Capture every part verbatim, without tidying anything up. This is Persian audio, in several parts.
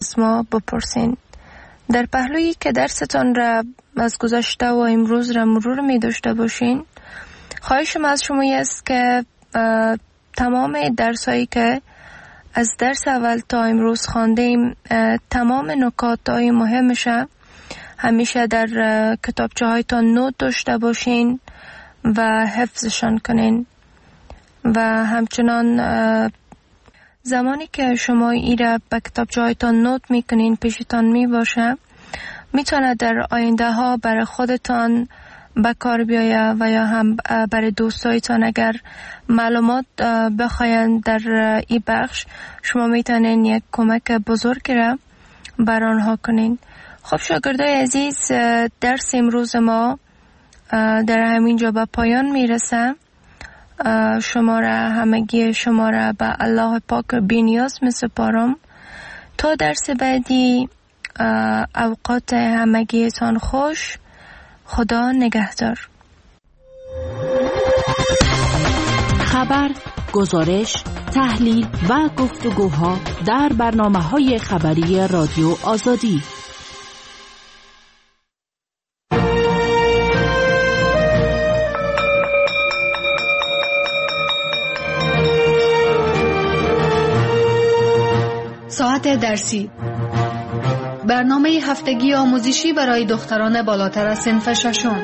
از ما بپرسین. در پهلویی که درستان را از گذشته و امروز را مرور می داشته باشین، خواهشم از شما است که تمام درسایی که از درس اول تا امروز خواندیم، تمام نکات‌های مهمش همیشه در کتابچه هایتان نوت داشته باشین و حفظشان کنین. و همچنان زمانی که شما ایره به کتابچه هایتان نوت میکنین پیشتان می باشه، میتونه در آینده ها برای خودتان به کار بیایه و یا هم برای دوستایتان اگر معلومات بخواین در این بخش، شما میتونین یک کمک بزرگی را بر آنها کنین. خب شاگردای عزیز، درس امروز ما در همین جا به پایان میرسه. شما را همگی شما را به الله پاک بی‌نیاز میسپارم. تا درس بعدی، اوقات همگیتان خوش. خدا نگهدار. خبر، گزارش، تحلیل و گفتگوها در برنامه‌های خبری رادیو آزادی. ساعت درسی، برنامه هفتگی آموزشی برای دختران بالاتر از صنف ششم.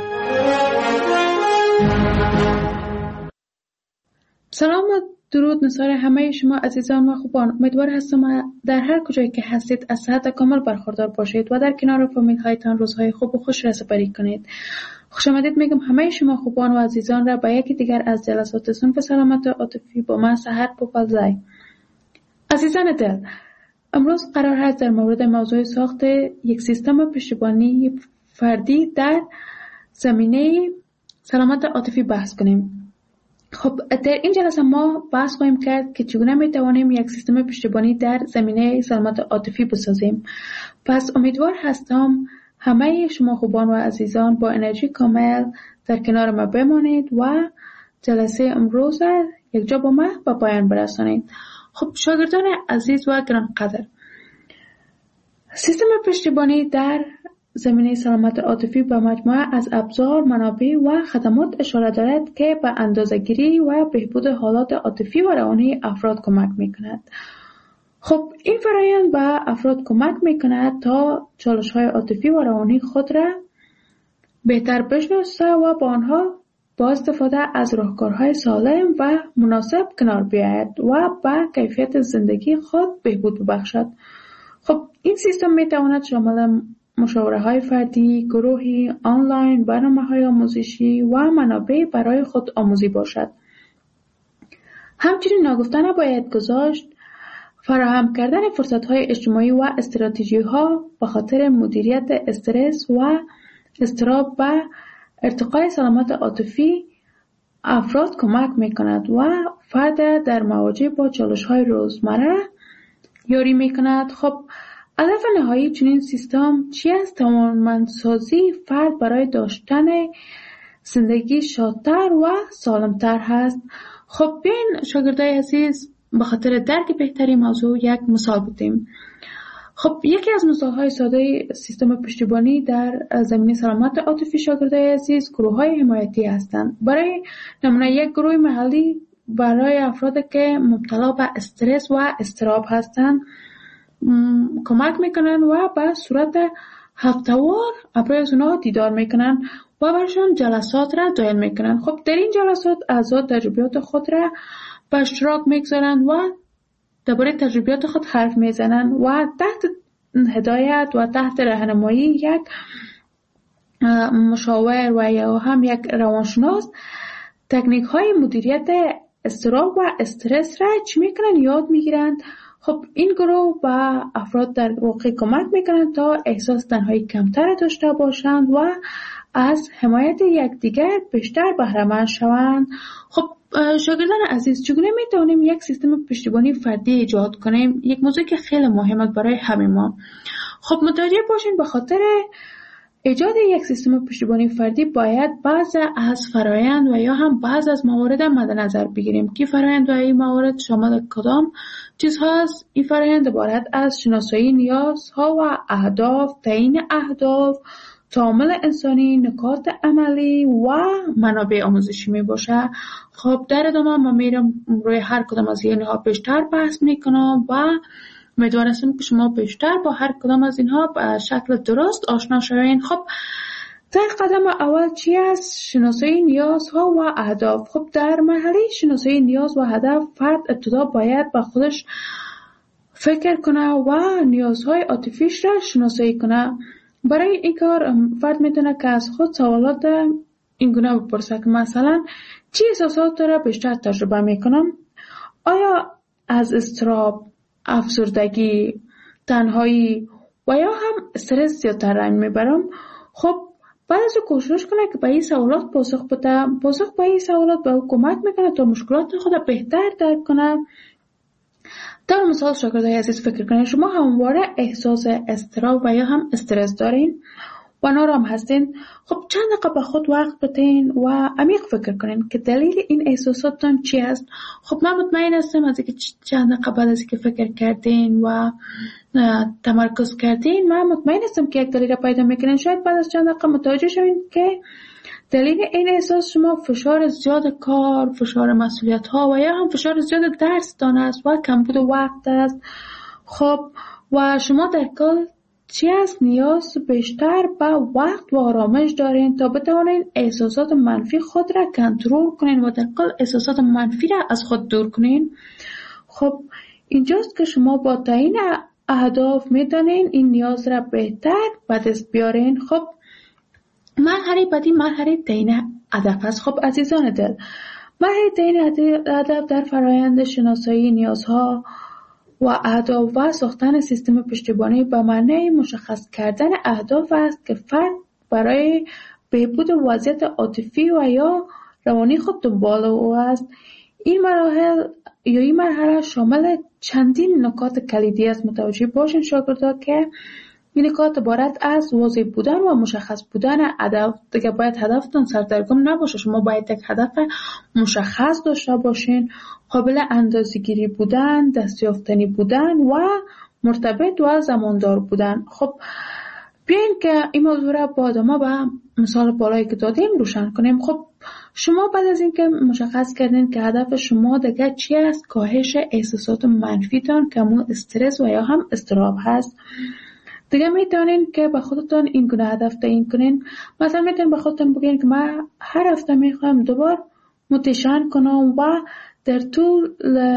سلام و درود نثار همه شما عزیزان و خوبان. امیدوار هستم در هر کجایی که هستید از صحت کامل برخوردار باشید و در کنار فامیل هایتان روزهای خوب و خوش را سپری کنید. خوش آمدید میگم همه شما خوبان و عزیزان را به یکی دیگر از جلسات صنف سلامت عاطفی با من سحر پوپلزای. عزیزان دل، امروز قرار است در مورد موضوع ساخت یک سیستم پشتیبانی فردی در زمینه سلامت عاطفی بحث کنیم. خب در این جلسه ما بحث خواهیم کرد که چگونه میتوانیم یک سیستم پشتیبانی در زمینه سلامت عاطفی بسازیم. پس امیدوار هستم همه شما خوبان و عزیزان با انرژی کامل در کنار ما بمانید و جلسه امروز یک جا با ما به پایان برسانید. خب شاگردان عزیز و گرانقدر، سیستم پشتیبانی در زمینه سلامت عاطفی به مجموعه از ابزار، منابع و خدمات اشاره دارد که به اندازه‌گیری و بهبود حالات عاطفی و روانی افراد کمک می‌کند. خب این فرآیند به افراد کمک می‌کند تا چالش‌های عاطفی و روانی خود را بهتر بشناسه و با آنها با استفاده از راهکارهای سالم و مناسب کنار بیاید و به کیفیت زندگی خود بهبود ببخشد. خب این سیستم میتواند شامل مشاوره های فردی، گروهی، آنلاین، برنامه های آموزشی و منابع برای خود آموزی باشد. همچنین ناگفته نباید گذاشت فراهم کردن فرصت های اجتماعی و استراتژی ها به خاطر مدیریت استرس و اضطراب و ارتقای سلامت عاطفی افراد کمک میکند و فرد در مواجه با چالش‌های روزمره یاری میکند. خب هدف نهایی چنین سیستم چی است؟ توانمندسازی فرد برای داشتن زندگی شادتر و سالمتر هست. خب بیاین شاگردای عزیز به خاطر درک بهتری موضوع یک مثال بودیم. خب یکی از مثال‌های ساده سیستم پشتیبانی در زمینه سلامت عاطفی شاگردای عزیز گروه‌های حمایتی هستند. برای نمونه یک گروه محلی برای افرادی که مبتلا به استرس و اضطراب هستند کمک میکنن و به صورت هفته‌وار برای اونها دیدار میکنن و برشان جلسات را دایر میکنن. خب در این جلسات اعضا تجربیات خود را به اشتراک میگذارن و درباره تجربیات خود حرف میزنن و تحت هدایت و تحت راهنمایی یک مشاور و یا هم یک روانشناس تکنیک های مدیریت اضطراب و استرس را چی میکنن یاد میگیرند. خب این گروه با افراد در واقع کمک میکنند تا احساس تنهایی کمتر داشته باشند و از حمایت یکدیگر بیشتر بهره مند شوند. خب شاگردان عزیز، چگونه میتونیم یک سیستم پشتیبانی فردی ایجاد کنیم؟ یک موضوع که خیلی مهمه برای همه ما. خب متوجه باشین به خاطر ایجاد یک سیستم پشتیبانی فردی باید بعض از فرایند و یا هم بعض از موارد مد نظر بگیریم که فرایند و این موارد شامل کدام چیزها است. این فرایند عبارت از شناسایی نیازها و اهداف، تعیین اهداف، تعامل انسانی، نکات عملی و منابع آموزشی می باشه. خب در ادامه ما میرم روی هر کدام از اینها بیشتر بحث میکنم و امیدوارم که شما بیشتر با هر کدام از اینها به شکل درست آشنا شوین. خب در قدم اول چی است؟ شناسایی نیازها و اهداف. خب در مرحله شناسایی نیاز و هدف فرد ابتدا باید با خودش فکر کنه و نیازهای عاطفیش را شناسایی کنه. برای این کار فرد میتونه که از خود سوالات این گونه بپرسه که مثلا چی احساسات را بیشتر تجربه میکنم؟ آیا از اضطراب، افسردگی، تنهایی و یا هم استرس زیادتر رنج میبرم؟ خب بعد از کوشش کنه که به این سوالات پاسخ بده. پاسخ به این سوالات به او کمک میکنه تا مشکلات خود بهتر درک کنه. در مثال شاگردای عزیز فکر کنید شما همواره احساس اضطراب و یا هم استرس دارین و نارام هستین. خب چند دقیقه به خود وقت بدین و عمیق فکر کنین که دلیل این احساساتتان چی است. خب من مطمئن هستم از اینکه چند دقیقه بعد از اینکه فکر کردین و تمرکز کردین من مطمئن هستم که یک دلیل را پیدا میکنین. شاید بعد از چند دقیقه متوجه شوین که دلیل این احساس شما فشار زیاد کار، فشار مسئولیت ها و یا هم فشار زیاد درس دان است و کمبود وقت است. خب و شما در کل چی است؟ نیاز بیشتر به وقت و آرامش دارین تا بتوانین احساسات منفی خود را کنترل کنین و در کل احساسات منفی را از خود دور کنین. خب اینجاست که شما با تعیین اهداف میتونین این نیاز را بهتر به دست بیارین. خب مرحله بعدی مرحله تعیین هدف است. خب عزیزان دل، مرحله تعیین هدف در فرایند شناسایی نیازها و اهداف و ساختن سیستم پشتیبانی به معنی مشخص کردن اهداف است که فرد برای بهبود وضعیت عاطفی و یا روانی خود دنبال او است. این مراحل یا این مرحله شامل چندین نکات کلیدی است. متوجه باشین شاگردا که این نکات عبارت از واضح بودن و مشخص بودن هدف. دیگه باید هدفتون سردرگم نباشه. شما باید یک هدف مشخص داشته باشین، قابل اندازه‌گیری بودن، دستیافتنی بودن و مرتبط و زماندار بودن. خب بیاین که این موضوع را با ادامه به مثال بالایی که دادیم روشن کنیم. خب شما بعد از اینکه مشخص کردین که هدف شما دیگه چی است، کاهش احساسات منفیتان که همون استرس و یا هم اضطراب هست، دیگه میتونین که به خودتون این گونه هدف تعیین کنین. مثلا میتونین به خودتون بگین که من هر هفته میخوام دوبار متشن کنم و در طول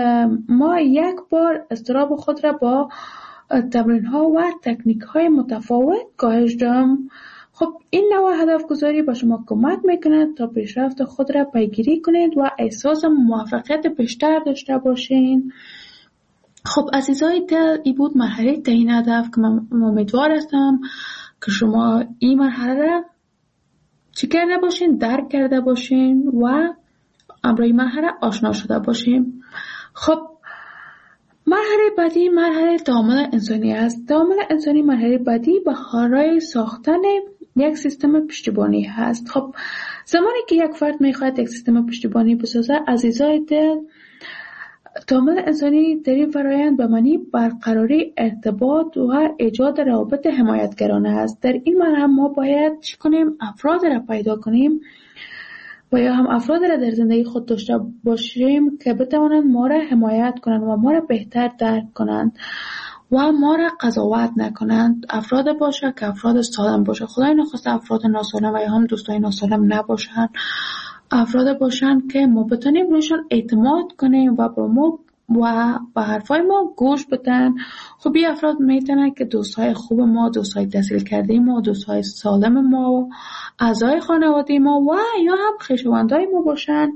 ما یک بار اضطراب خود را با تمرین ها و تکنیک های متفاوت کاهش دهم. خب این نوع هدف گذاری به شما کمک میکنه تا پیشرفت خود را پیگیری کنید و احساس موفقیت بیشتر داشته باشین. خب عزیزای دل، این بود مرحله تعیین هدف که من امیدوار هستم که شما این مرحله را چی کرده باشین، درک کرده باشین و امروی مرحله آشنا شده باشین. خب مرحله بعدی مرحله تعامل انسانی است. تعامل انسانی مرحله بعدی به برای ساختن یک سیستم پشتیبانی هست. خب زمانی که یک فرد میخواد یک سیستم پشتیبانی بسازه، عزیزای دل، تعامل انسانی در این فرایند به معنی برقراری ارتباط و ایجاد روابط حمایتگرانه است. در این مرحله ما باید چی کنیم؟ افراد را پیدا کنیم و یا هم افراد را در زندگی خود داشته باشیم که بتوانند ما را حمایت کنند و ما را بهتر درک کنند و ما را قضاوت نکنند. افراد باشه که افراد سالم باشه. خدای نخواسته افراد ناسالم و یا هم دوستای ناسالم نباشند. افراد باشن که ما بتونیم روشان اعتماد کنیم و با ما و به حرفای ما گوش بدن. خب این افراد میتونن که دوستای خوب ما، دوستای تحصیل کرده ما، دوستای سالم ما، اعضای خانواده ما و یا هم خویشاوندای ما باشن.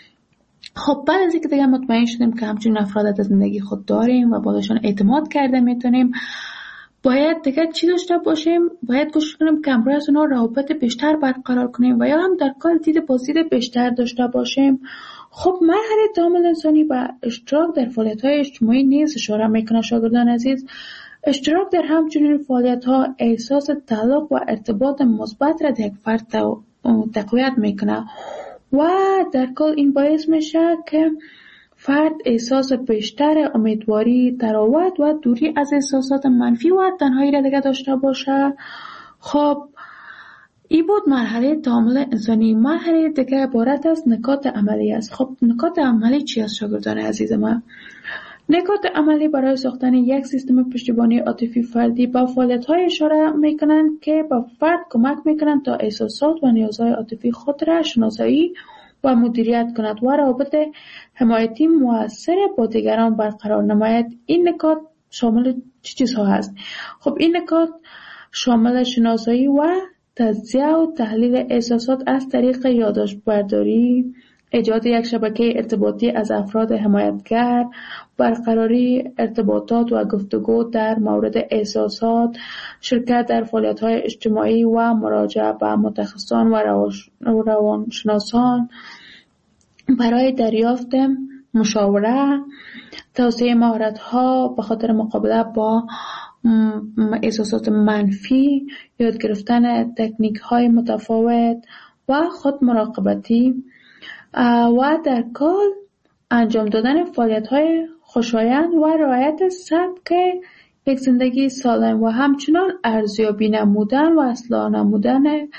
خب بعد از اینکه دیگه مطمئن شدیم که همچین افراد در زندگی خود داریم و باشون اعتماد کرده میتونیم، باید دیگه چی داشته باشیم؟ باید کوشش کنیم که همراه از اونها روابط بیشتر برقرار کنیم و یا هم در کل دید بازدید بیشتر داشته باشیم. خب مرحله تعامل انسانی با اشتراک در فعالیت‌های اجتماعی نیز اشاره میکنه شاگردان عزیز. اشتراک در همچنین فعالیت ها احساس تعلق و ارتباط مثبت را در یک فرد تقویت میکنه و در کل این باعث میشه که فرد احساس بیشتر امیدواری، تراوت و دوری از احساسات منفی و تنهایی را دیگه داشته باشه. خب این بود مرحله تعامل انسانی. مرحله دیگه عبارت از نکات عملی است. خب نکات عملی چی است شاگردان عزیز من؟ نکات عملی برای ساختن یک سیستم پشتیبانی عاطفی فردی با فعالیت‌های اشاره میکنند که با فرد کمک میکنند تا احساسات و نیازهای عاطفی خود را شناسایی و مدیریت کند و روابط حمایتی مؤثر با دیگران برقرار نماید. این نکات شامل چه چیزها هست؟ خب این نکات شامل شناسایی و تجزیه و تحلیل احساسات از طریق یادداشت برداری، ایجاد یک شبکه ارتباطی از افراد حمایتگر، برقراری ارتباطات و گفتگو در مورد احساسات، شرکت در فعالیت‌های اجتماعی و مراجعه به متخصصان و روانشناسان برای دریافت مشاوره، توسعه مهارت‌ها به خاطر مقابله با احساسات منفی، یاد گرفتن تکنیک‌های متفاوت و خود مراقبتی و در کل انجام دادن فعالیت‌های خوشایند و رعایت سبک یک زندگی سالم و همچنان ارزیابی نمودن و اصلاح نمودن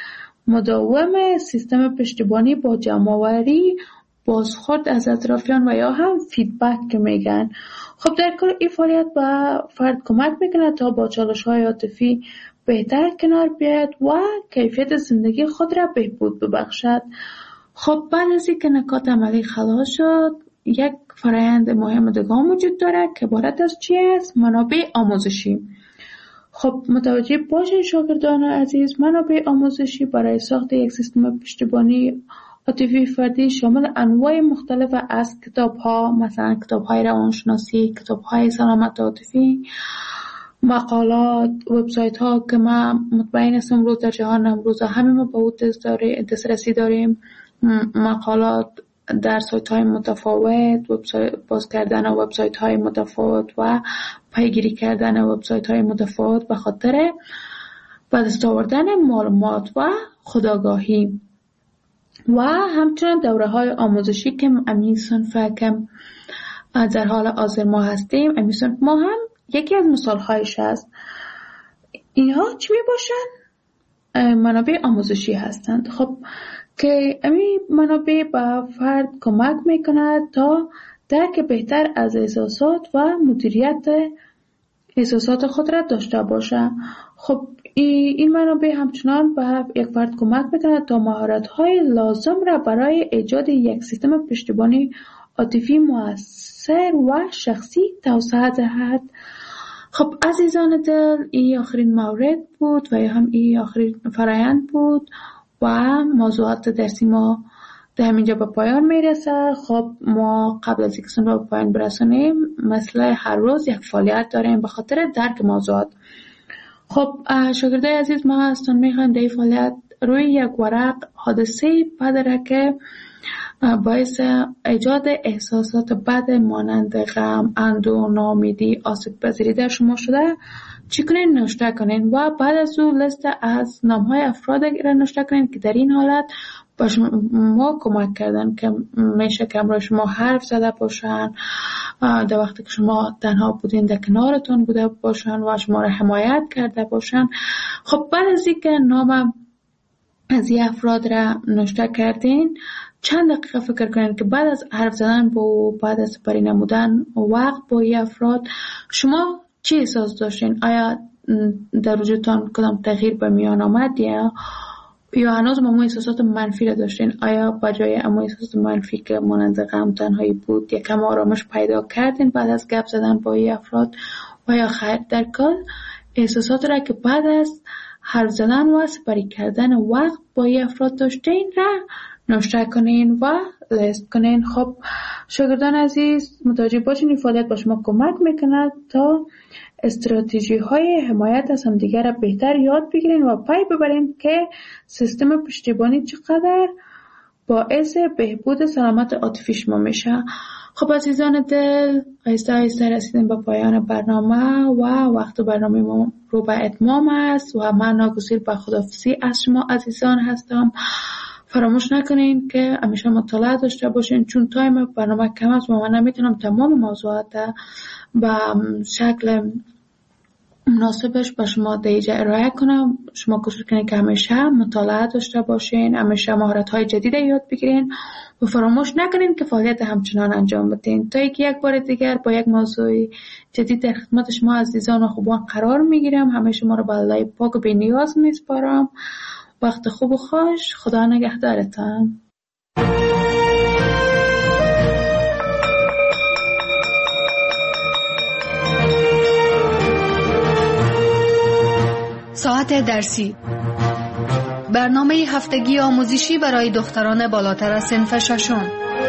مداوم سیستم پشتیبانی با جمع‌آوری بازخورد از اطرافیان و یا هم فیدبک که میگن. خب در کل این فعالیت به فرد کمک میکنه تا با چالش‌های عاطفی بهتر کنار بیاید و کیفیت زندگی خود را بهبود ببخشد. خب بعد از اینکه نکات عملی خلاص شد، یک فرآیند مهم دیگه وجود داره که عبارت از چی است؟ منابع آموزشی. خب متوجه باشین شاگردان عزیز، منابع آموزشی برای ساخت یک سیستم پشتیبانی عاطفی فردی شامل انواع مختلف از کتاب‌ها، مثلا کتاب‌های روانشناسی، کتاب‌های سلامت عاطفی، مقالات، وبسایت‌ها که ما مطمئن هستم امروز در جهان امروز همه ما به اون دسترسی داریم، مقالات در سایت‌های متفاوت، وبسایت باز کردن وبسایت‌های متفاوت و پیگیری کردن وبسایت‌های متفاوت به خاطر به دست آوردن معلومات و خودآگاهی و همچنین دوره‌های آموزشی که امی صنف که در حال حاضر ما هستیم، امی صنف ما هم یکی از مثال‌هایش است. اینها چی میباشند؟ منابع آموزشی هستند. خب که امی منابع به فرد کمک میکند تا درک بهتر از احساسات و مدیریت احساسات خود را داشته باشه. خب این منابع همچنان به یک فرد کمک میکند تا مهارت‌های لازم را برای ایجاد یک سیستم پشتیبانی عاطفی مؤثر و شخصی توسعه دهد. خب عزیزان دل، این آخرین مورد بود و یا هم این آخرین فرآیند بود و موضوعات درسی ما در همینجا به پایان میرسه. خب ما قبل از اینکه سن رو به پایان برسونیم مثل هر روز یک فعالیت داریم به خاطر درک موضوعات. خب شاگردای عزیز، ما هستون میخوایم در این فعالیت روی یک ورق حادثه بدره که باعث ایجاد احساسات بد مانند غم، اندوه، ناامیدی، آسیب پذیری در شما شده چی کنین؟ نوشته کنین و بعد از اون لیست از نامهای افراد را نوشته کنین که در این حالت با شما کمک کردن، که میشه که امروز شما حرف زده باشن، در وقتی که شما تنها بودین در کنارتون بوده باشن و شما را حمایت کرده باشن. خب بعد از اینکه نام از این افراد را نوشته کردین، چند دقیقه فکر کنین که بعد از حرف زدن با بعد از سپری نمودن وقت با این افراد شما چی احساس داشتین؟ آیا در وجودتان کدام تغییر به میان آمد یا یا هنوز ما احساسات منفی را داشتین؟ آیا بجای اما احساسات منفی که مانند غم، تنهایی بود یکم آرامش پیدا کردین بعد از گپ زدن با این افراد و یا خیر؟ در کل احساسات را که بعد از حرف زدن و سپری کردن وقت با این افراد داشتین را نوشته کنین و لیست کنین. خب شاگردان عزیز، متوجه باشین این فعالیت با شما کمک میکند تا استراتژی های حمایت از همدیگر را بهتر یاد بگیرین و پی ببرین که سیستم پشتیبانی چقدر باعث بهبود سلامت عاطفی شما میشه. خب عزیزان دل، آهسته آهسته رسیدیم به پایان برنامه و وقت برنامه ما رو به اتمام است و من ناگزیر به خداحافظی از شما عزیزان هستم. فراموش نکنین که همیشه مطالعه داشته باشین، چون تایم برنامه کم است و من نمیتونم تمام موضوعات به شکل مناسبش به شما دیجا ارائه کنم. شما کوشش کنین که همیشه مطالعه داشته باشین، همیشه مهارت‌های جدید یاد بگیرین و فراموش نکنین که فعالیت همچنان انجام بدین تا اینکه یک بار دیگر با یک موضوع جدید در خدمت شما عزیزان و خوبان قرار میگیرم. همه شما رو به الله پاک و بی‌نیاز میسپارم. وقت خوب و خوش. خدا نگهدارتان. ساعت درسی، برنامه هفتگی آموزشی برای دختران بالاتر از صنف ششم.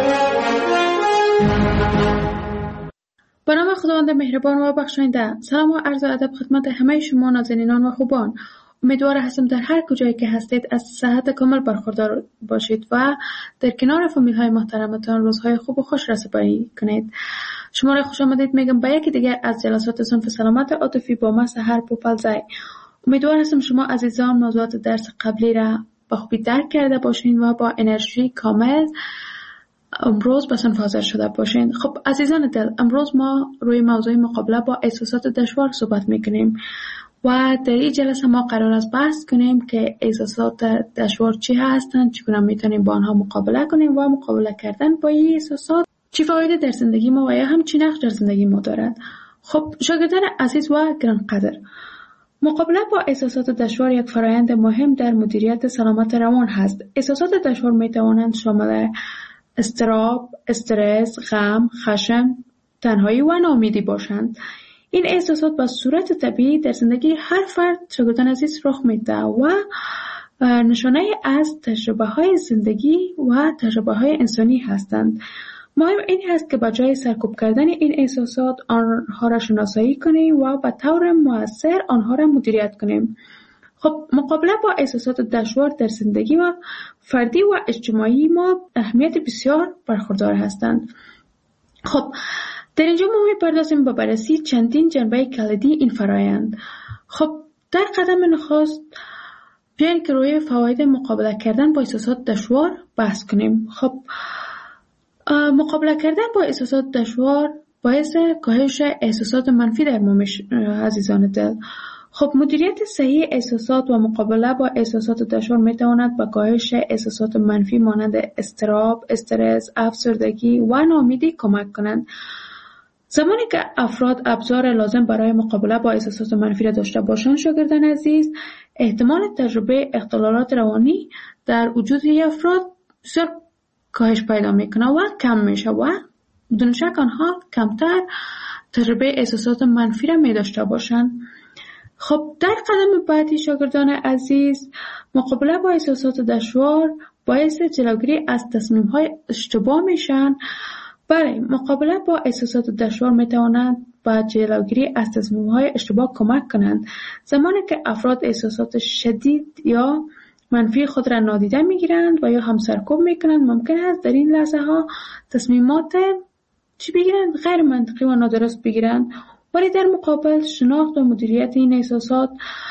به نام خداوند مهربان و بخشاینده، سلام و عرض ادب خدمت همه شما نازنینان و خوبان. امیدوار هستم در هر کجایی که هستید از صحت کامل برخوردار باشید و در کنار فامیل های محترمتان روزهای خوب و خوش را سپری کنید. شما را خوش آمدید میگم به یکی دیگر از جلسات صنف سلامت عاطفی با من سحر پوپلزای. امیدوار هستم شما عزیزان موضوعات درس قبلی را با خوبی درک کرده باشین و با انرژی کامل امروز به صنف حاضر شده باشین. خب عزیزان دل، امروز ما روی موضوع مقابله با احساسات دشوار صحبت میکنیم و در این جلسه ما قرار است بحث کنیم که احساسات دشوار چی هستند، چگونه میتونیم با آنها مقابله کنیم و مقابله کردن با این احساسات چی فایده در زندگی ما و یا هم چی نقش در زندگی ما دارد. خب شاگردان عزیز و گرانقدر، مقابله با احساسات دشوار یک فرآیند مهم در مدیریت سلامت روان هست. احساسات دشوار میتوانند شامل اضطراب، استرس، غم، خشم، تنهایی و ناامیدی باشند. این احساسات به صورت طبیعی در زندگی هر فرد شاگردان عزیز رخ میده و نشانه از تجربه های زندگی و تجربه های انسانی هستند. مهم این هست که به جای سرکوب کردن این احساسات آنها را شناسایی کنیم و به طور مؤثر آنها را مدیریت کنیم. خب مقابله با احساسات دشوار در زندگی و فردی و اجتماعی ما اهمیت بسیار برخوردار هستند. خب در اینجا ما می‌پردازیم به بررسی چندین جنبه کلیدی این فرآیند. خب در قدم نخست بیاین که روی فواید مقابله کردن با احساسات دشوار بحث کنیم. خب مقابله کردن با احساسات دشوار باعث کاهش احساسات منفی در ما میشه عزیزان دل. خب مدیریت صحیح احساسات و مقابله با احساسات دشوار میتواند به کاهش احساسات منفی مانند اضطراب، استرس، افسردگی و ناامیدی کمک کنند. زمانی که افراد ابزار لازم برای مقابله با احساسات منفی را داشته باشند شاگردان عزیز، احتمال تجربه اختلالات روانی در وجود افراد بسیار کاهش پیدا میکنه و کم میشه و بدون شک آنها کمتر تجربه احساسات منفی را می داشته باشند. خب در قدم بعدی شاگردان عزیز، مقابله با احساسات دشوار باعث جلوگیری از تصمیم‌های اشتباه میشن. برای مقابله با احساسات دشوار میتوانند با جلوگیری از تصمیم‌های اشتباه کمک کنند. زمانی که افراد احساسات شدید یا منفی خود را نادیده میگیرند و یا هم سرکوب میکنند، ممکن است در این لحظه ها تصمیمات چی بگیرند؟ غیر منطقی و نادرست بگیرند. ولی در مقابل شناخت و مدیریت این احساسات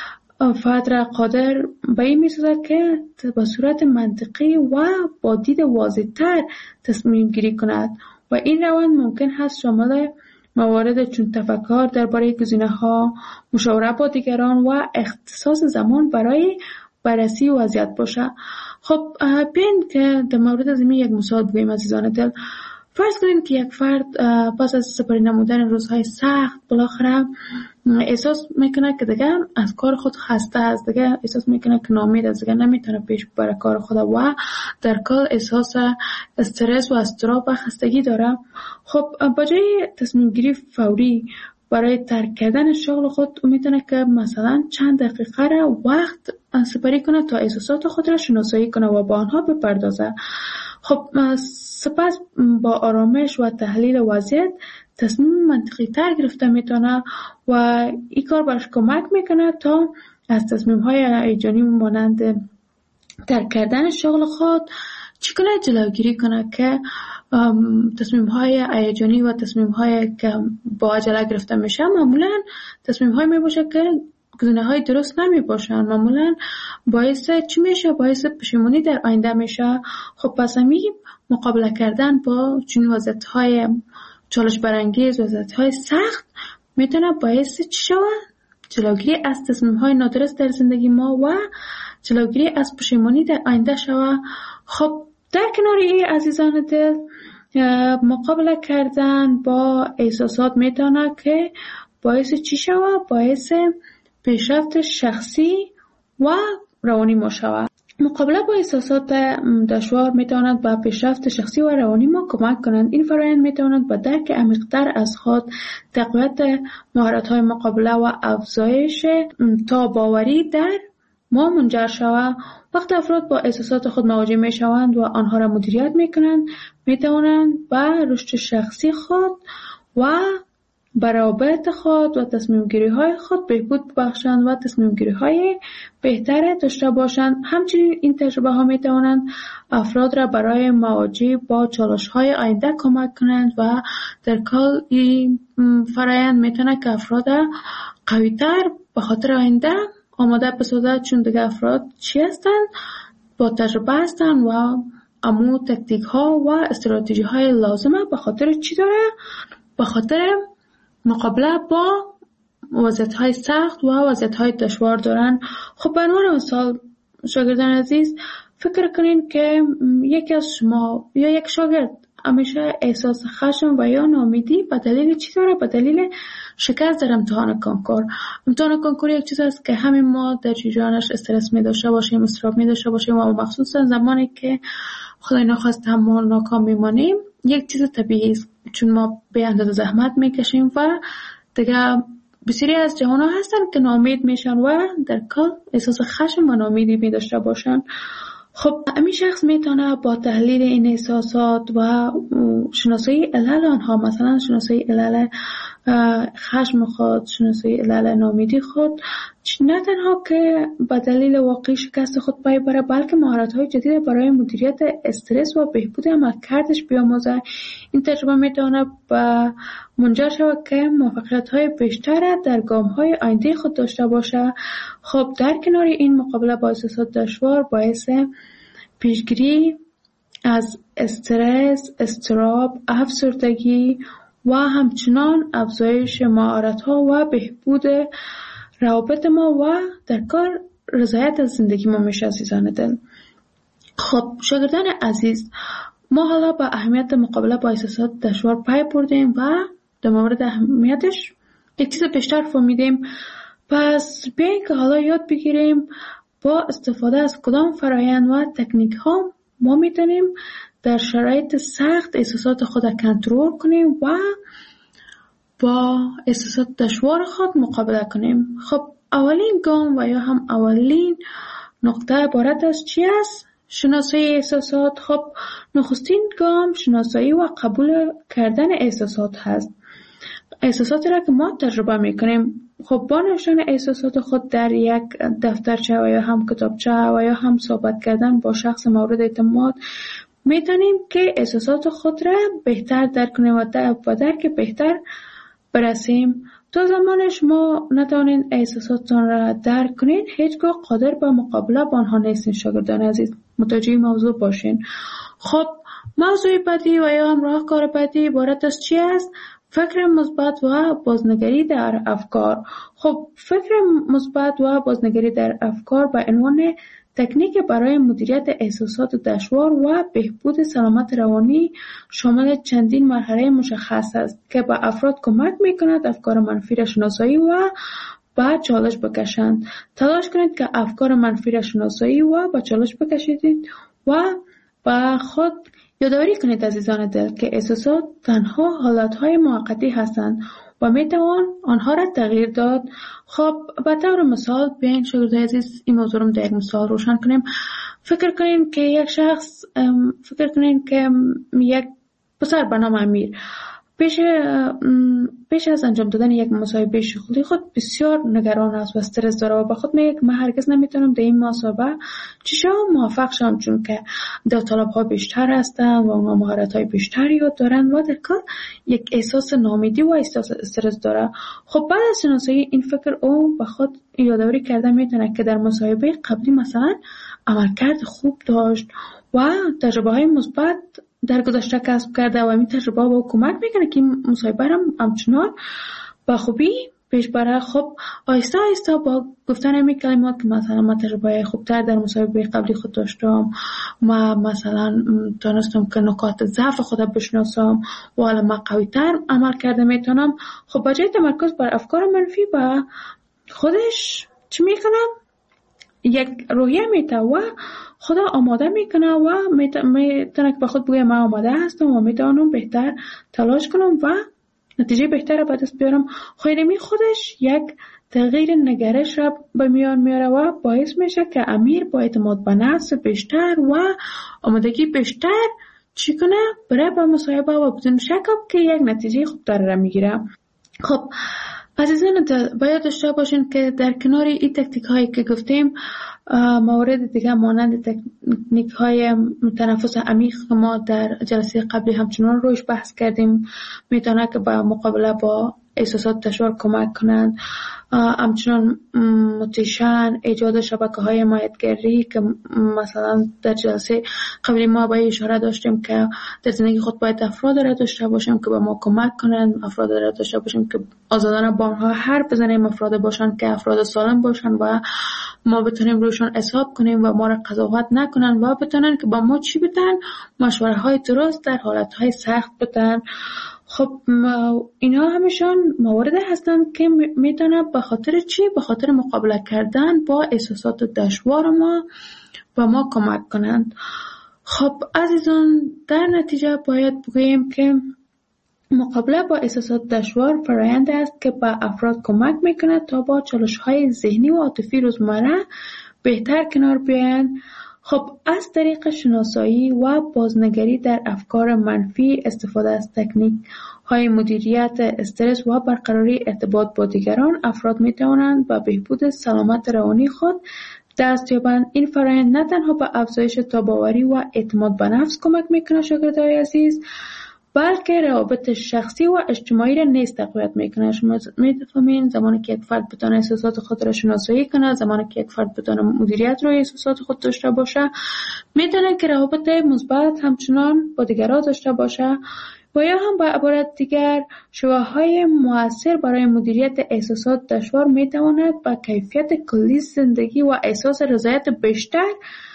فرد را قادر به این می‌سازد که به صورت منطقی و با دید واضح‌تر تصمیم گیری کند و این روند ممکن است شامل موارد چون تفکر درباره گزینه‌ها، مشاوره با دیگران و اختصاص زمان برای بررسی وضعیت باشه. خب بیاین که در مورد از این یک مثال بگوییم عزیزان دل. فرض کنید که یک فرد پس از سپری نمودن روزهای سخت بالاخره احساس میکنه که دیگه از کار خود خسته است، دیگه احساس میکنه که ناامید است، دیگه نمیتونه پیش ببره کار خود و در کل احساس استرس و اضطراب و خستگی داره. خب با جای تصمیم گیری فوری برای ترک کردن شغل خود میتونه که مثلا چند دقیقه را وقت سپری کنه تا احساسات خود را شناسایی کنه و با آنها بپردازه. خب سپس با آرامش و تحلیل وضعیت تصمیم منطقی تر گرفته میتونه و این کار برش کمک میکنه تا از تصمیم های هیجانی مانند ترک کردن شغل خود چگونه جلوگیری کنه که تصمیم های هیجانی و تصمیم های که با عجله گرفته میشه معمولا تصمیم های می باشه که گزینه های درست نمی باشن، معمولا باعث چی میشه؟ باعث پشیمانی در آینده میشه. خب پس همی مقابله کردن با چنین وضعیت های چالش برانگیز، وضعیت های سخت میتونه باعث چی شود؟ جلوگیری از تصمیم های نادرست در زندگی ما و جلوگیری از پشیمانی در آینده شود. خب در کنار این عزیزان دل، مقابله کردن با احساسات میتونه که باعث چی شود؟ باعث پیشرفت شخصی و روانی ما شود. مقابله با احساسات دشوار میتواند به پیشرفت شخصی و روانی ما کمک کنند. این فرآیند میتواند به درک عمیق‌تر از خود، تقویت مهارت‌های مقابله و افزایش تاب‌آوری در ما منجر شود. وقت افراد با احساسات خود مواجه میشوند و آنها را مدیریت میکنند، میتوانند به رشد شخصی خود و به روابط خود و تصمیم گیری های خود بهبود بخشند و تصمیم گیری های بهتر داشته باشند. همچنین این تجربه ها می توانند افراد را برای مواجهه با چالش های آینده کمک کنند و در کل این فرآیند می تواند که افراد قوی تر به خاطر آینده آماده بسازد، چون دیگه افراد چی هستند؟ با تجربه هستند و امو تکتیک ها و استراتژی های لازمه به خاطر چی داره؟ به خاطر مقابله با وضعیت‌های سخت و وضعیت‌های دشوار دارن. خب به عنوان مثال شاگردان عزیز، فکر کنین که یکی از شما یا یک شاگرد همیشه احساس خشم و یا ناامیدی به دلیل چی داره؟ به دلیل شکست در امتحان کنکور. امتحان کنکور یک چیز است که همین ما در جریانش استرس می داشته باشیم، اضطراب می داشته باشیم و مخصوصا زمانی که خدای نخواست هم ناکام میمانیم یک چیز طبیعی است، چون ما به اندازه زحمت میکشیم و دیگه بسیاری از جوان‌ها هستن که ناامید میشن و در کل احساس خشم و ناامیدی می داشته باشن. خب همین شخص میتونه با تحلیل این احساسات و شناسایی علل آنها، مثلا شناسایی علل خشم خود، شناسایی علل ناامیدی خود، نه تنها که به دلیل واقعی شکست خود پی بره، بلکه مهارت‌های جدید برای مدیریت استرس و بهبود عملکردش بیاموزه. این تجربه میتونه به منجر شود که موفقیت‌های بیشتر در گام‌های آینده خود داشته باشه. خب در کنار این، مقابله با احساسات دشوار باعث پیشگیری از استرس، اضطراب، افسردگی و همچنان افزایش مهارت‌ها و بهبود روابط ما و در کار رضایت از زندگی ما میشه. عزیزان دل، خب شاگردان عزیز، ما حالا با اهمیت مقابله با احساسات دشوار پی بردیم و در مورد اهمیتش یک چیز بیشتر فهمیدیم. پس بیایید که حالا یاد بگیریم با استفاده از کدام فرآیند و تکنیک ها ما میتونیم در شرایط سخت احساسات خود کنترل کنیم و با احساسات دشوار خود مقابله کنیم. خب اولین گام و یا هم اولین نقطه عبارت از چی است؟ شناسایی احساسات. خب نخستین گام شناسایی و قبول کردن احساسات هست. احساساتی را که ما تجربه میکنیم، خب با نوشتن احساسات خود در یک دفترچه و یا هم کتابچه و یا هم صحبت کردن با شخص مورد اعتماد میتونیم که احساسات خود را بهتر درک کنیم و با درک بهتر برسیم. تا زمانش ما نتوانین احساساتتان را درک کنین، هیچگاه قادر به مقابله با آنها نیستین. شاگردان عزیز، متوجه موضوع باشین. خب موضوع بعدی و یا هم راهکار بعدی عبارت از چی است؟ فکر مثبت و بازنگری در افکار. خب فکر مثبت و بازنگری در افکار به عنوان تکنیک برای مدیریت احساسات دشوار و بهبود سلامت روانی شامل چندین مرحله مشخص است که به افراد کمک می‌کند افکار منفی را شناسایی و به چالش بکشند. تلاش کنید که افکار منفی را شناسایی و به چالش بکشید و به خود یادآوری کنید عزیزان دل که احساسات تنها حالتهای موقتی هستند و میتوان آنها را تغییر داد. خب به طور مثال بیاین شاگردان عزیز این موضوع رو در یک مثال روشن کنیم. فکر کنین که یک شخص فکر کنین که یک پسر به نام امیر پیش پیش از انجام دادن یک مصاحبه شغلی خود بسیار نگران است و استرس داره و به خود میگه که من هرگز نمیتونم در این مصاحبه چشم موفق شم، چون که داوطلب‌ها بیشتر هستن و اونها مهارت‌های بیشتری یاد دارن و در کار یک احساس ناامیدی و احساس استرس داره. خب بعد از شناسایی این فکر او به خود یادآوری کرده میتونه که در مصاحبه قبلی مثلا عملکرد خوب داشت و تجربه‌های مثبت در گذشته کسب کرده و این تجربه با کمک میکنه که این مصاحبه هم همچنان با خوبی پیش بره. خب آیسته آیسته با گفتن همین کلمات که مثلا من تجربه خوبتر در مصاحبه قبلی خود داشتم، ما مثلا تونستم که نکات ضعف خودم بشناسم و حالا من قوی‌تر عمل کرده میتونم. خب بجای تمرکز بر افکار منفی با خودش چی میکنم؟ یک روحیه میته و خدا آماده میکنه و میتونه که به خود بگه من آماده هستم و میتونم بهتر تلاش کنم و نتیجه بهتر به دست بیارم. خیلی خودش یک تغییر نگرش را به میان میاره و باعث میشه که امیر با اعتماد به نفس بیشتر و آمادگی بیشتر چی کنه برای با مصاحبه و بدون شک که یک نتیجه خوبتر را میگیره. خب عزیزان باید داشته باشین که در کنار این تکنیک هایی که گفتیم موارد دیگه مانند تکنیک های تنفس عمیق که ما در جلسه قبلی همچنان روش بحث کردیم میتونه که با مقابله با احساسات دشوار کمک کنند. همچنان موتیشن، ایجاد شبکه های حمایتگری که مثلا در جلسه قبلی ما با اشاره داشتیم که در زندگی خود باید افراد را داشته باشیم که به ما کمک کنند، افراد را داشته باشیم که آزادانه با آنها حرف بزنیم، افراد باشند که افراد سالم باشند و ما بتونیم روشان حساب کنیم و ما را قضاوت نکنن و بتونن که با ما چی بدن، مشوره های درست در حالت های سخت بدن. خب اینا همشان موارد هستند که میتونه به خاطر چی؟ به خاطر مقابله کردن با احساسات دشوار ما و ما کمک کنند. خب عزیزان در نتیجه باید بگوییم که مقابله با احساسات دشوار فرآیند است که به افراد کمک میکنه تا با چالش‌های ذهنی و عاطفی روزمره بهتر کنار بیایند. خب از طریق شناسایی و بازنگری در افکار منفی، استفاده از تکنیک های مدیریت استرس و برقراری ارتباط با دیگران، افراد می توانند به بهبود سلامت روانی خود دست یابند. این فرآیند نه تنها به افزایش تاباوری و اعتماد به نفس کمک میکنه شاگردای عزیز، بلکه روابط شخصی و اجتماعی را نیز تقویت میکنه. شما میفهمین زمانی که یک فرد بتونه احساسات خود را شناسایی کنه، زمانی که یک فرد بتونه مدیریت روی احساسات خود داشته باشه، میتونه که روابط مثبت همچنان با دیگران داشته باشه و یا هم با عبارت دیگر شواههای مؤثر برای مدیریت احساسات دشوار میتواند با کیفیت کلی زندگی و احساس رضایت بیشتر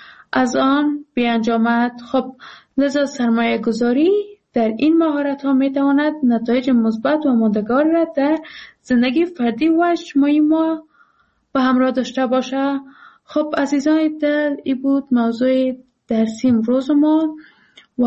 از آن بیانجامد. خب لذا سرمایه گذاری در این مهارت ها می تواند نتایج مثبت و ماندگار را در زندگی فردی و اجتماعی ما به همراه داشته باشه. خب عزیزان دل، این بود موضوع درسی امروز ما و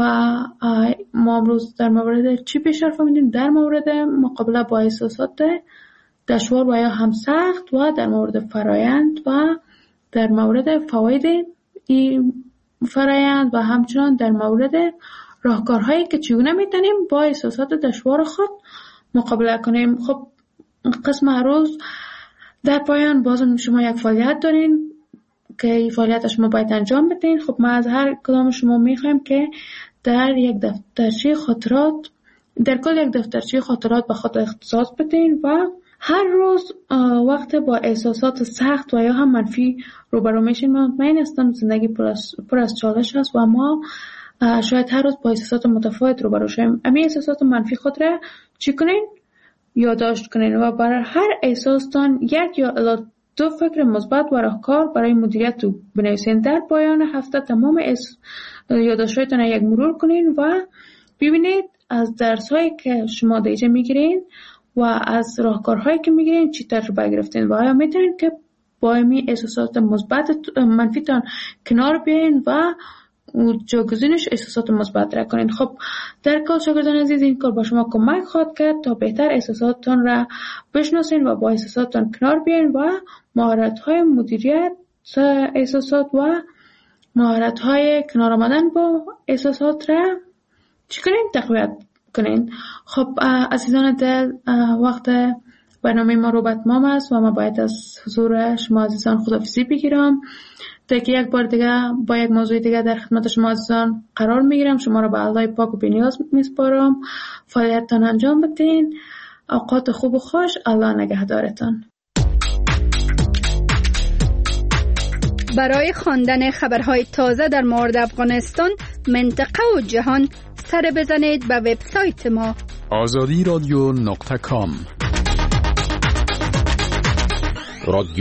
ما امروز در مورد چی بیشتر فهمیدیم؟ در مورد مقابله با احساسات دشوار و یا هم سخت و در مورد فرایند و در مورد فواید این فرایند و همچنان در مورد راهکارهایی که چگونه میتونیم با احساسات دشوار خود مقابله کنیم. خب قسم روز در پایان بازم شما یک فعالیت دارین که این فعالیت شما باید انجام بدین. خب ما از هر کدام شما میخوایم که در یک دفترچه خاطرات در کل یک دفترچه خاطرات به خود اختصاص بدین و هر روز وقت با احساسات سخت و یا هم منفی روبرو میشین. من مطمئن هستم زندگی پر از چالش است و ما شاید هر روز با احساسات متفاوت روبرو شویم. امی احساسات منفی خود را چی کنین؟ یادداشت کنین و برای هر احساستان یک یا الی دو فکر مثبت و راهکار برای مدیریت بنویسین. در پایان هفته تمام یادداشت‌هایتان را یک مرور کنین و ببینید از درس‌هایی که شما دیجه میگیرین و از راهکارهایی که میگیرین چی تجربه گرفتین و آیا میتونین که با امی احساسات مثبت منفیتان کنار بیاین و جاگزینش احساسات مثبت را کنین. خب در کل شاگردان عزیز این کار با شما کمک خواهد کرد تا بهتر احساساتتان را بشناسین و با احساساتتان کنار بیاین و مهارت‌های مدیریت احساسات و مهارت‌های کنار آمدن با احساسات را چی کنین؟ تقویت کنین. خب عزیزان دل، وقت برنامه ما رو به اتمام است و ما باید از حضور شما عزیزان خداحافظی بگیرم تا که یک بار دیگه با یک موضوع دیگه در خدمت شما عزیزان قرار میگیرم. شما رو به الله پاک و بی‌نیاز میسپارم. فعالیتتان انجام بدین. اوقات خوب و خوش. الله نگهدارتان. برای خواندن خبرهای تازه در مورد افغانستان، منطقه و جهان، سر بزنید به وبسایت ما آزادی رادیو نقطه کام.